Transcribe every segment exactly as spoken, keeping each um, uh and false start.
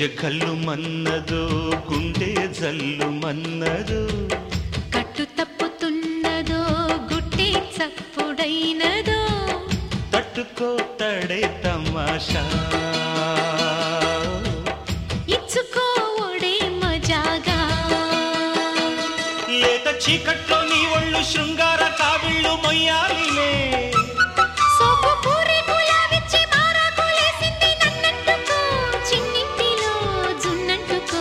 గజ్జె కళ్ళు మన్నదో గుండె జల్లు మన్నదో కట్టు తప్పుతున్నదో గుట్టే చప్పుడైనదో తట్టుకో తడే తమాషా ఇచ్చుకో ఒడే మజాగా లేత చీకట్లో నీ ఒళ్ళు శృంగార కావిళ్ళు మొయ్యాలిలే సోపు పూరి గులాబిచ్చి మారాకులేసింది నన్నంటుకో చిన్నింటిలో జున్నంటుకో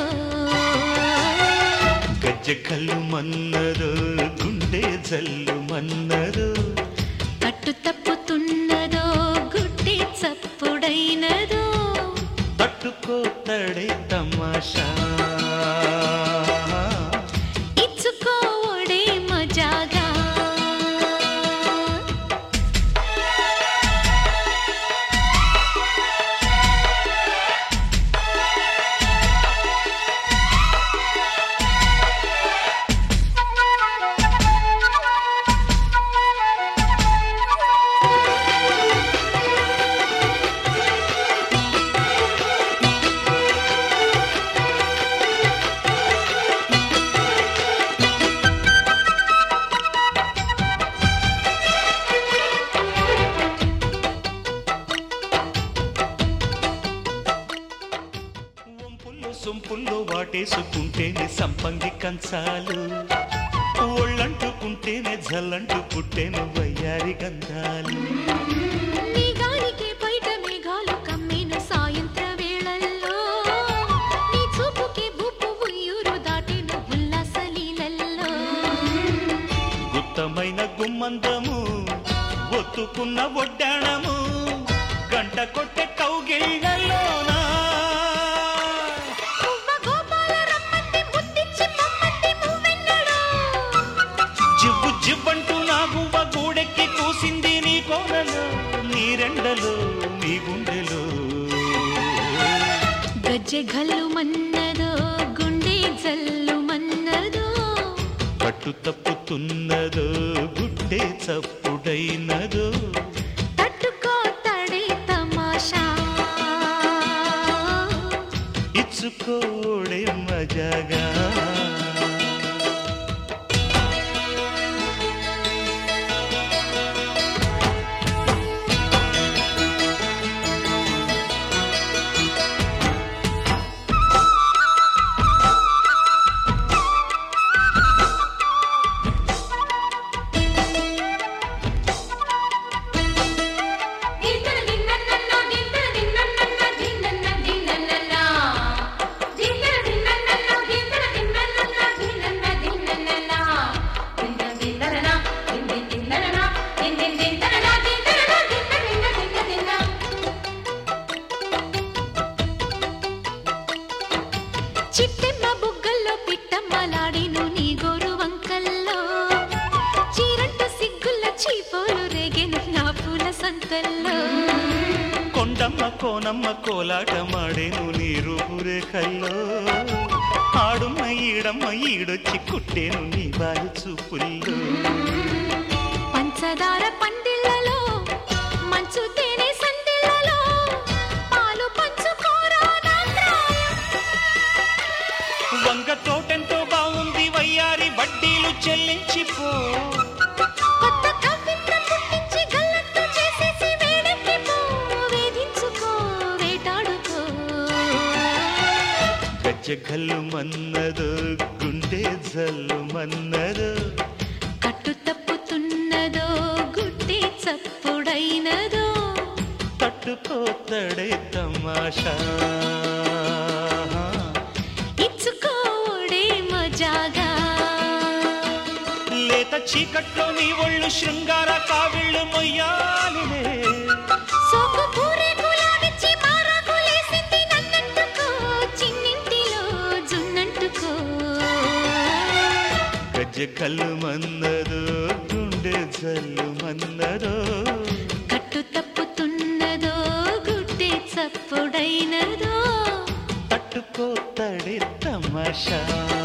గజ్జె కళ్ళు మన్నదో గుండె జల్లు మన్నదో కట్టు తప్పుతున్నదో గుట్టే చప్పుడైనదో తట్టుకో తడే తమాషా ఇచ్చుకో ఒడే మజాగా సొంపుల్లో వాటేసుకుంటేనే సంపంగి కంచాలు ఒళ్ళంటుకుంటేనే జల్లంటు పుట్టేను వయ్యారి గంధాలు నీ గాలికి బయట మేఘాలు కమ్మేను సాయంత్ర వేళల్లో నీ చూపుకి బూపు ఉయ్యూరు దాటేను ఉల్లాస లీలల్లో గుత్తమైన గుమ్మందము ఒత్తుకున్న ఒడ్డాణము గంట కొట్టే కౌగిళ్ళలోనా జివ్వు జివ్వంటూ నా గువ్వ గూడెక్కి కూసింది నీ కోనలో నీ రెండలో నీ గుండెలో గజ్జె గల్లు మన్నదో గుండె జల్లు మన్నదో పట్టు తప్పుతున్నదో గుడ్డే చప్పుడైనదో తట్టుకో తడే తమాషా ఇచ్చుకోడే మజాగా చిట్టెమ్మ బుగ్గల్లో పిట్టమ్మలాడిను నీ గోరు వంకల్లో చీరంటు సిగ్గుల్ల చీపోలు రేగెను నా పూల సంతల్లో కొండమ్మ కోనమ్మ కోలాటమాడేను నీ రూపురేఖల్లో ఆడుమ్మ ఈడమ్మ ఈడొచ్చి కుట్టేను నీ బాలు చూపుల్లో పంచదార పందిళ్ళలో మంచు తేనె సందిళ్ళలో పాలు పంచుకోరా నా ప్రాయం వంగ తోటెంతో బాగుంది వయ్యారి వడ్డీలు చెల్లించిపో కొత్త కవిత్వం పుట్టించి గల్లంతు చేసేసి వేడెక్కిపో వేధించుకో వేటాడుకో గజ్జె గల్లు మన్నదో గుండె జల్లు మన్నదో కట్టు తప్పుతున్నదో గుడ్డే చప్పుడైనదో తట్టుకో తడే తమాషా ఇచ్చుకో ఒడే మజాగా లేత చీకట్లో నీ ఒళ్ళు శృంగార కావిళ్ళు మొయ్యాలిలే సోకు పూరి గులాబిచ్చి మారాకులేసింది నన్నంటుకో చిన్నింటిలో జున్నంటుకో గజ్జె కళ్ళు మన్నదో గుండె జల్లు మన్నదో కట్టు తప్పుతున్నదో గుడ్డే చప్పుడైనదో తట్టుకో తడే తమాషా